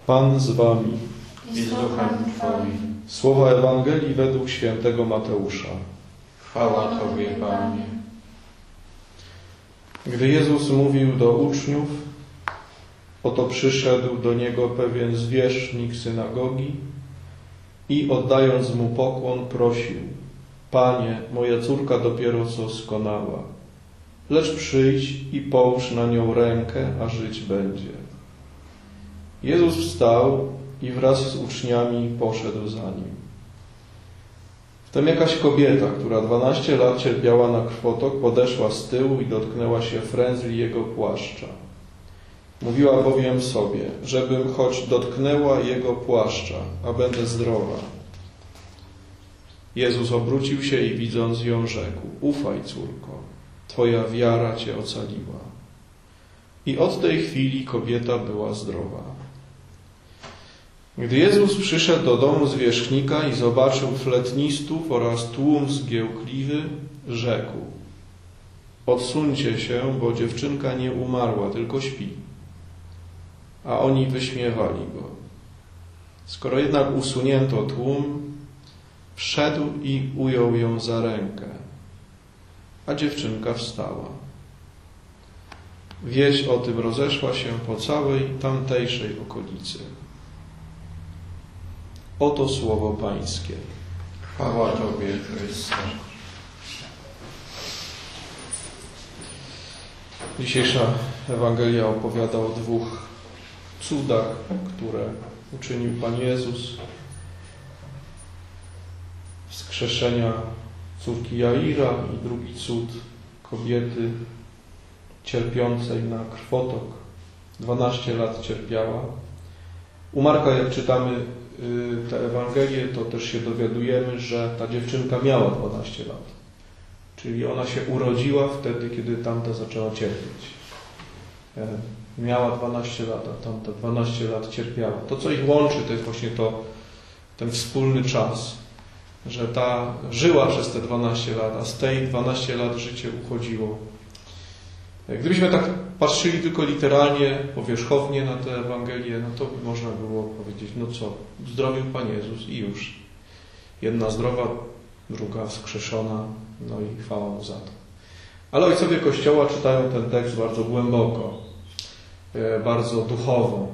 Pan z wami. I z duchem Twoim. Słowa Ewangelii według świętego Mateusza. Chwała Tobie, Panie. Gdy Jezus mówił do uczniów, oto przyszedł do Niego pewien zwierzchnik synagogi i oddając Mu pokłon prosił: Panie, moja córka dopiero co skonała, lecz przyjdź i połóż na nią rękę, a żyć będzie. Jezus wstał i wraz z uczniami poszedł za Nim. Wtem jakaś kobieta, która 12 lat cierpiała na krwotok, podeszła z tyłu i dotknęła się frędzli Jego płaszcza. Mówiła bowiem sobie, żebym choć dotknęła Jego płaszcza, a będę zdrowa. Jezus obrócił się i widząc ją rzekł: Ufaj, córko, Twoja wiara Cię ocaliła. I od tej chwili kobieta była zdrowa. Gdy Jezus przyszedł do domu zwierzchnika i zobaczył fletnistów oraz tłum zgiełkliwy, rzekł: Odsuńcie się, bo dziewczynka nie umarła, tylko śpi. A oni wyśmiewali go. Skoro jednak usunięto tłum, wszedł i ujął ją za rękę, a dziewczynka wstała. Wieść o tym rozeszła się po całej tamtejszej okolicy. Oto słowo Pańskie. Chwała Tobie, Chryste. Dzisiejsza Ewangelia opowiada o dwóch cudach, które uczynił Pan Jezus. Wskrzeszenia córki Jaira i drugi cud kobiety cierpiącej na krwotok. 12 lat cierpiała. U Marka, jak czytamy tę Ewangelię, to też się dowiadujemy, że ta dziewczynka miała 12 lat. Czyli ona się urodziła wtedy, kiedy tamta zaczęła cierpieć. Miała 12 lat, a tamta 12 lat cierpiała. To, co ich łączy, to jest właśnie ten wspólny czas, że ta żyła przez te 12 lat, a z tej 12 lat życie uchodziło. Gdybyśmy tak patrzyli tylko literalnie, powierzchownie na tę Ewangelię, no to by można było powiedzieć, no co, zdrowił Pan Jezus i już. Jedna zdrowa, druga wskrzeszona, no i chwała Mu za to. Ale ojcowie Kościoła czytają ten tekst bardzo głęboko, bardzo duchowo.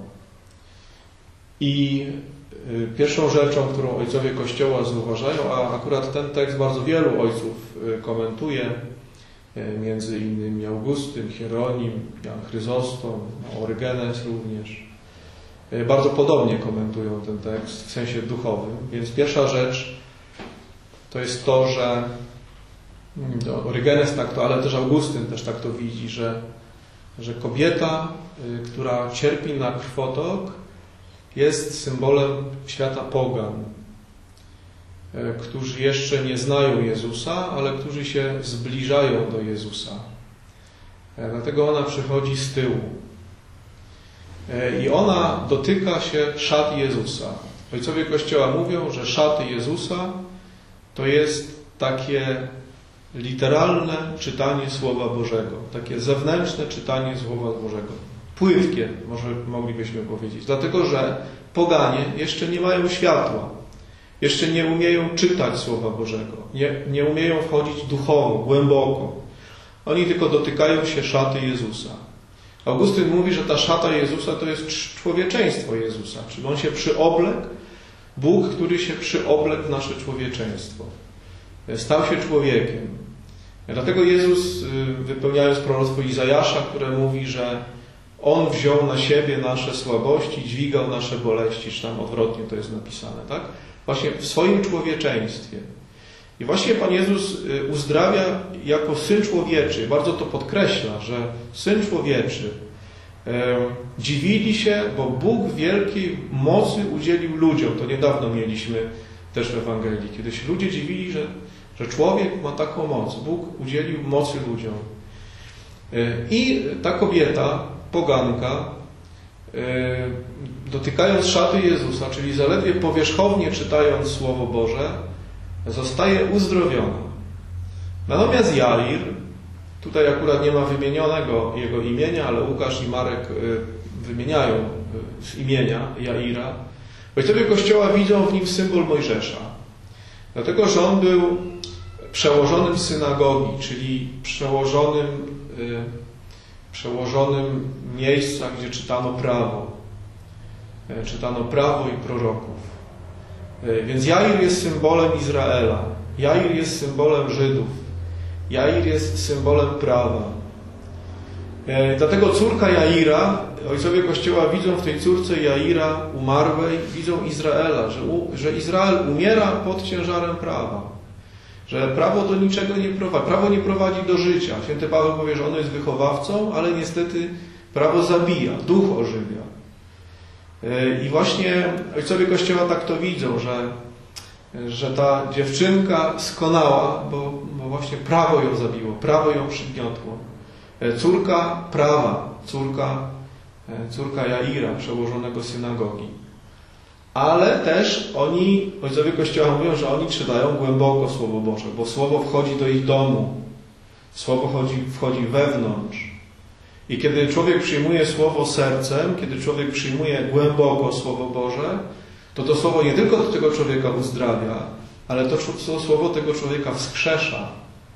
I pierwszą rzeczą, którą ojcowie Kościoła zauważają, a akurat ten tekst bardzo wielu ojców komentuje, między innymi Augustyn, Hieronim, Jan Chryzostom, Orygenes również, bardzo podobnie komentują ten tekst w sensie duchowym. Więc pierwsza rzecz to jest to, że Orygenes tak to, ale też Augustyn też tak to widzi, że kobieta, która cierpi na krwotok, jest symbolem świata pogan, którzy jeszcze nie znają Jezusa, ale którzy się zbliżają do Jezusa. Dlatego ona przychodzi z tyłu. I ona dotyka się szat Jezusa. Ojcowie Kościoła mówią, że szaty Jezusa to jest takie literalne czytanie Słowa Bożego, takie zewnętrzne czytanie Słowa Bożego. Płytkie, może moglibyśmy powiedzieć. Dlatego, że poganie jeszcze nie mają światła. Jeszcze nie umieją czytać Słowa Bożego. Nie umieją wchodzić duchowo, głęboko. Oni tylko dotykają się szaty Jezusa. Augustyn mówi, że ta szata Jezusa to jest człowieczeństwo Jezusa. Czyli On się przyoblekł, Bóg, który się przyoblekł w nasze człowieczeństwo. Stał się człowiekiem. Dlatego Jezus, wypełniając proroctwo Izajasza, które mówi, że On wziął na siebie nasze słabości, dźwigał nasze boleści, czy tam odwrotnie to jest napisane, tak? Właśnie w swoim człowieczeństwie. I właśnie Pan Jezus uzdrawia jako Syn Człowieczy. Bardzo to podkreśla, że Syn Człowieczy. Dziwili się, bo Bóg wielkiej mocy udzielił ludziom. To niedawno mieliśmy też w Ewangelii. Kiedyś ludzie dziwili, że człowiek ma taką moc. Bóg udzielił mocy ludziom. I ta kobieta, poganka, dotykając szaty Jezusa, czyli zaledwie powierzchownie czytając Słowo Boże, zostaje uzdrowiona. Natomiast Jair, tutaj akurat nie ma wymienionego jego imienia, ale Łukasz i Marek wymieniają z imienia Jaira. Ojcowie Kościoła widzą w nim symbol Mojżesza. Dlatego, że on był przełożonym synagogi, czyli przełożonym miejsca, gdzie czytano prawo. Czytano prawo i proroków. Więc Jair jest symbolem Izraela. Jair jest symbolem Żydów. Jair jest symbolem prawa. Dlatego córka Jaira, ojcowie Kościoła widzą w tej córce Jaira umarłej, widzą Izraela, że Izrael umiera pod ciężarem prawa. Że prawo do niczego nie prowadzi. Prawo nie prowadzi do życia. Święty Paweł powie, że ono jest wychowawcą, ale niestety prawo zabija, duch ożywia. I właśnie ojcowie Kościoła tak to widzą, że ta dziewczynka skonała, bo właśnie prawo ją zabiło, prawo ją przygniotło. Córka prawa, córka Jaira, przełożonego synagogi. Ale też ojcowie Kościoła mówią, że oni czytają głęboko Słowo Boże, bo Słowo wchodzi do ich domu. Słowo wchodzi wewnątrz. I kiedy człowiek przyjmuje Słowo sercem, kiedy człowiek przyjmuje głęboko Słowo Boże, to Słowo nie tylko tego człowieka uzdrawia, ale to Słowo tego człowieka wskrzesza.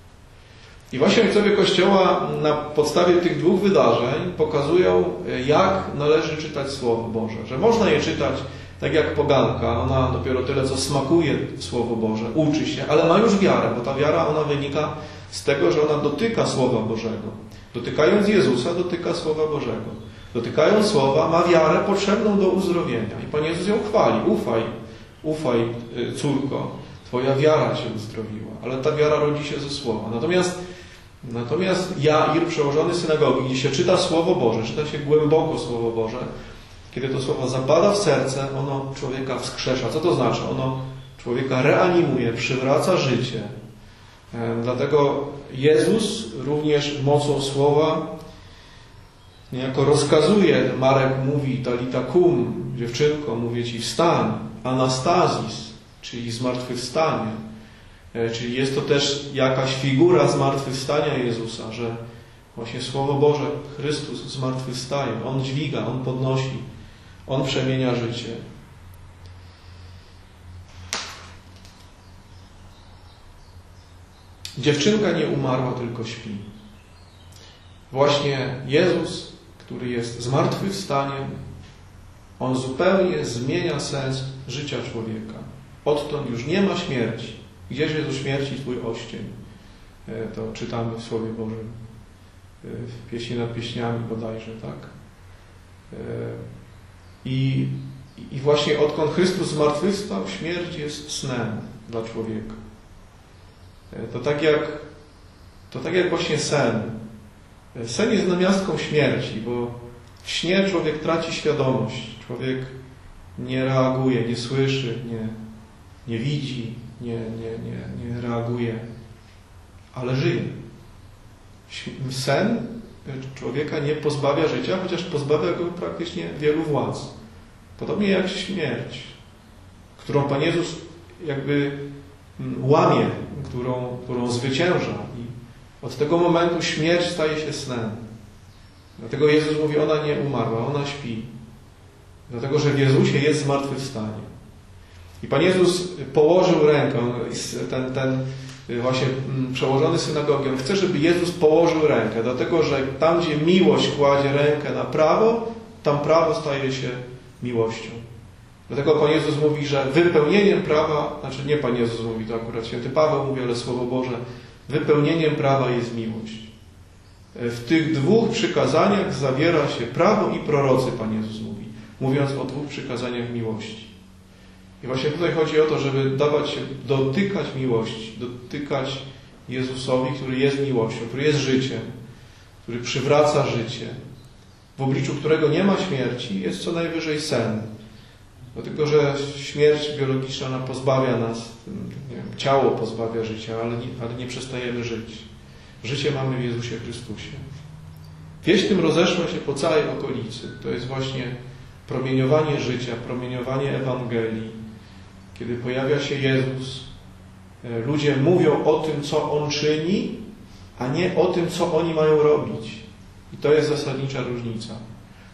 I właśnie ojcowie Kościoła na podstawie tych dwóch wydarzeń pokazują, jak należy czytać Słowo Boże. Że można je czytać tak jak poganka, ona dopiero tyle, co smakuje Słowo Boże, uczy się, ale ma już wiarę, bo ta wiara, ona wynika z tego, że ona dotyka Słowa Bożego. Dotykając Jezusa, dotyka Słowa Bożego. Dotykając Słowa, ma wiarę potrzebną do uzdrowienia. I Pan Jezus ją chwali. Ufaj, córko, twoja wiara cię uzdrowiła. Ale ta wiara rodzi się ze Słowa. Natomiast Jair, przełożony synagogi, gdzie się czyta Słowo Boże, czyta się głęboko Słowo Boże, kiedy to Słowo zapada w serce, ono człowieka wskrzesza. Co to znaczy? Ono człowieka reanimuje, przywraca życie. Dlatego Jezus również mocą Słowa niejako rozkazuje, Marek mówi, talita kum, dziewczynko, mówię ci wstań, anastazis, czyli zmartwychwstanie. Czyli jest to też jakaś figura zmartwychwstania Jezusa, że właśnie Słowo Boże, Chrystus zmartwychwstaje, On dźwiga, On podnosi, On przemienia życie. Dziewczynka nie umarła, tylko śpi. Właśnie Jezus, który jest zmartwychwstaniem, On zupełnie zmienia sens życia człowieka. Odtąd już nie ma śmierci. Gdzież jest u śmierci Twój oścień? To czytamy w Słowie Bożym. W Pieśni nad pieśniami bodajże, tak? I właśnie odkąd Chrystus zmartwychwstał, śmierć jest snem dla człowieka. To tak jak właśnie sen. Sen jest namiastką śmierci, bo w śnie człowiek traci świadomość. Człowiek nie reaguje, nie słyszy, nie widzi, nie reaguje, ale żyje. Sen człowieka nie pozbawia życia, chociaż pozbawia go praktycznie wielu władz. Podobnie jak śmierć, którą Pan Jezus jakby łamie, którą zwycięża. I od tego momentu śmierć staje się snem. Dlatego Jezus mówi, ona nie umarła, ona śpi. Dlatego, że w Jezusie jest zmartwychwstanie. I Pan Jezus położył rękę, ten właśnie przełożony synagogi, on chce, żeby Jezus położył rękę, dlatego, że tam, gdzie miłość kładzie rękę na prawo, tam prawo staje się miłością. Dlatego Pan Jezus mówi, że wypełnieniem prawa, znaczy nie Pan Jezus mówi, to akurat święty Paweł mówi, ale Słowo Boże, wypełnieniem prawa jest miłość. W tych dwóch przykazaniach zawiera się prawo i prorocy, Pan Jezus mówi, mówiąc o dwóch przykazaniach miłości. I właśnie tutaj chodzi o to, żeby dawać się, dotykać miłości, dotykać Jezusowi, który jest miłością, który jest życiem, który przywraca życie, w obliczu którego nie ma śmierci, jest co najwyżej sen. Dlatego, że śmierć biologiczna ona pozbawia nas, ciało pozbawia życia, ale nie przestajemy żyć. Życie mamy w Jezusie Chrystusie. Wieść tym rozeszła się po całej okolicy. To jest właśnie promieniowanie życia, promieniowanie Ewangelii. Kiedy pojawia się Jezus, ludzie mówią o tym, co On czyni, a nie o tym, co oni mają robić. I to jest zasadnicza różnica.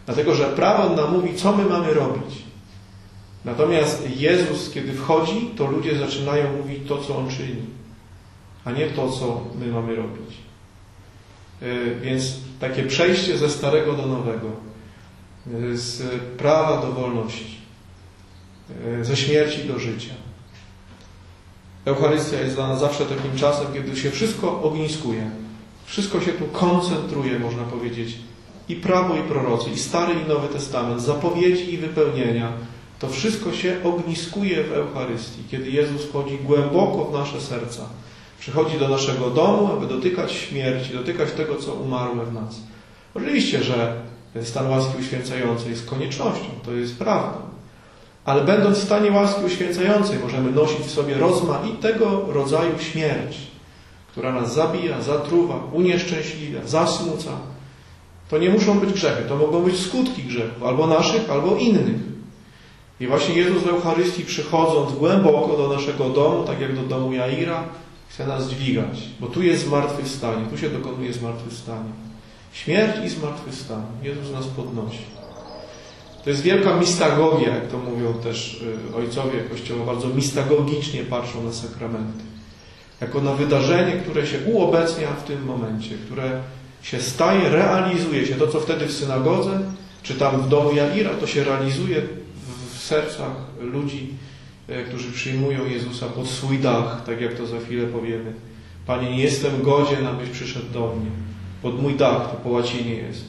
Dlatego, że prawo nam mówi, co my mamy robić. Natomiast Jezus, kiedy wchodzi, to ludzie zaczynają mówić to, co On czyni, a nie to, co my mamy robić. Więc takie przejście ze starego do nowego, z prawa do wolności, ze śmierci do życia. Eucharystia jest dla nas zawsze takim czasem, kiedy się wszystko ogniskuje. Wszystko się tu koncentruje, można powiedzieć. I prawo, i prorocy, i Stary, i Nowy Testament, zapowiedzi i wypełnienia. To wszystko się ogniskuje w Eucharystii, kiedy Jezus wchodzi głęboko w nasze serca. Przychodzi do naszego domu, aby dotykać śmierci, dotykać tego, co umarłe w nas. Oczywiście, że stan łaski uświęcającej jest koniecznością, to jest prawdą. Ale będąc w stanie łaski uświęcającej, możemy nosić w sobie rozmaitego rodzaju śmierć, która nas zabija, zatruwa, unieszczęśliwia, zasmuca. To nie muszą być grzechy, to mogą być skutki grzechów, albo naszych, albo innych. I właśnie Jezus w Eucharystii, przychodząc głęboko do naszego domu, tak jak do domu Jaira, chce nas dźwigać, bo tu jest zmartwychwstanie, tu się dokonuje zmartwychwstanie. Śmierć i zmartwychwstanie. Jezus nas podnosi. To jest wielka mistagogia, jak to mówią też ojcowie Kościoła, bardzo mistagogicznie patrzą na sakramenty. Jako na wydarzenie, które się uobecnia w tym momencie, które się staje, realizuje się. To, co wtedy w synagodze, czy tam w domu Jaira, to się realizuje w sercach ludzi, którzy przyjmują Jezusa pod swój dach, tak jak to za chwilę powiemy. Panie, nie jestem godzien, abyś przyszedł do mnie. Pod mój dach, to po łacinie jest.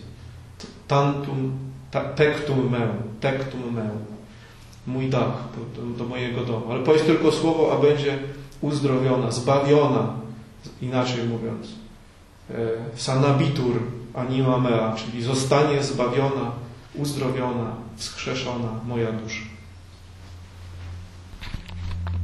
Tectum meum. Mój dach, do mojego domu. Ale powiedz tylko słowo, a będzie uzdrowiona, zbawiona, inaczej mówiąc. Sanabitur anima mea, czyli zostanie zbawiona, uzdrowiona, wskrzeszona moja dusza.